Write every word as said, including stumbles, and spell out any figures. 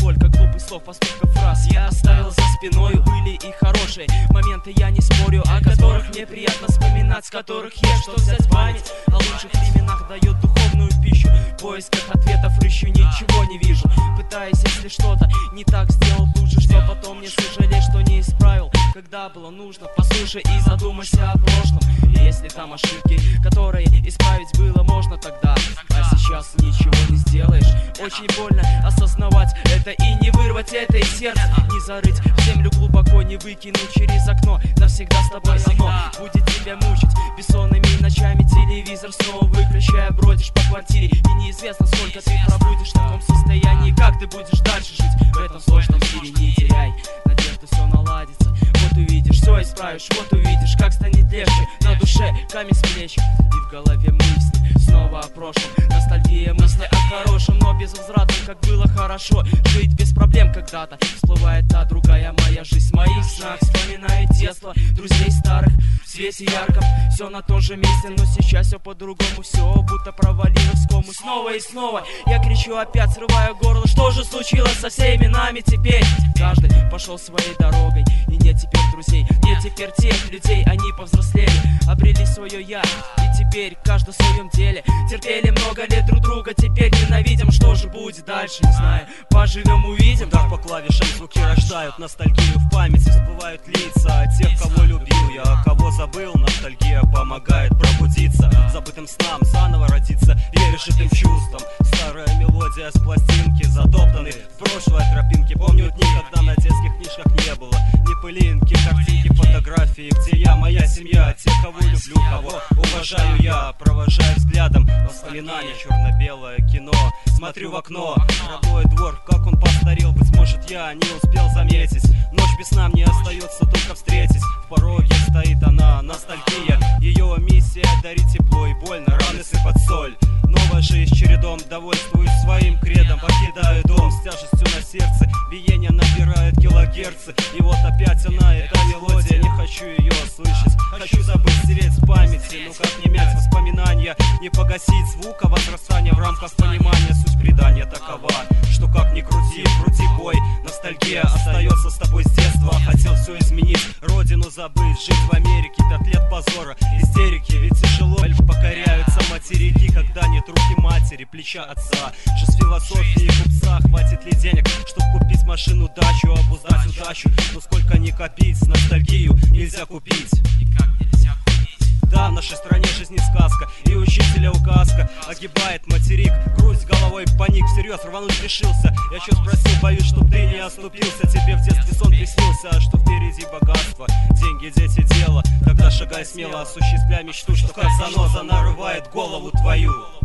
Сколько глупых слов, а сколько фраз я оставил за спиною. Были и хорошие моменты, я не спорю, о которых мне приятно вспоминать, с которых есть что взять память. О лучших временах дает духовную пищу. В поисках ответов рыщу, ничего не вижу. Пытаясь, если что-то не так сделал лучше, что потом не сожалеть, что не исправил, когда было нужно. Послушай и задумайся о прошлом. И если там ошибки, которые исправить было можно тогда, а сейчас ничего не сделаешь. Очень больно осознавать это и не вырвать это из сердца, не зарыть в землю глубоко, не выкинуть через окно. Навсегда с тобой оно будет тебя мучить бессонными ночами. Телевизор снова выключая, бродишь по квартире, и неизвестно, сколько ты пробудешь в таком состоянии. Как ты будешь дальше жить в этом сложном мире? Не теряй надежду, все наладится. Вот увидишь, все исправишь, вот увидишь, как станет легче. На душе камень с плеч и в голове мысли снова о прошлом. Ностальгия, мысли о хорошем, но безвозвратном, как было хорошо жить без проблем когда-то. Всплывает та другая моя жизнь в моих снах, вспоминаю детство, друзей старых в свете ярком. Все на том же месте, но сейчас все по-другому. Все будто провалилось в кому. Снова и снова я кричу опять, срываю горло. Что же случилось со всеми нами теперь? Каждый пошел своей дорогой, и нет теперь друзей, нет теперь тех людей. Они повзрослели, обрели свое я, и теперь каждый в своем деле. Терпели много лет друг друга, теперь ненавидим. Что же будет дальше, не знаю, поживем, увидим. Удар по клавишам, звуки рождают ностальгию в памяти. Всплывают лица тех, кого любил я, а кого забыл. Ностальгия помогает пробудиться забытым снам, заново родиться пережитым чувством. Старая мелодия с пластинки, затоптаны в прошлое тропинки. Помню дни, когда на детских книжках не было ни пылинки, картинки, фотографии, где я, моя семья, те, кого люблю, кого уважаю я. Провожаю взглядом воспоминания, черно-белое кино. Смотрю в окно, родной двор, как он постарел. Быть может, я не успел заметить. Ночь без сна мне остается только встретить. В пороге стоит она, ностальгия. Ее миссия дарить тепло и больно, раны сыпать соль. Новая жизнь чередом, довольствуюсь своим кредом. Покидаю дом с тяжестью на сердце, биение набирает килогерцы. И вот опять она, эта мелодия, не хочу ее слышать. Хочу забыть, стереть с памяти. Ну как не мять воспоминания, не погасить звука возрастания в рамках понимания. Суть предания такова, что как ни крути, крути бой. Ностальгия остается с тобой с детства. Хотел все изменить, родину забыть, жить в Америке, пять лет позора, истерики. Ведь тяжело покоряются материки, когда нет руки матери, плеча отца. Же с философией купца, хватит ли денег, чтоб купить машину, дачу, обуздать удачу? Но сколько не копить, с ностальгию нельзя купить. Да, в нашей стране жизнь не сказка, и учителя указка. Огибает материк, грудь головой поник, всерьез рвануть решился. Я чё спросил, боюсь, чтоб ты не оступился. Тебе в детстве сон приснился, а что впереди богатство, деньги, дети, дело. Тогда шагай смело, осуществляй мечту, что как заноза нарывает голову твою.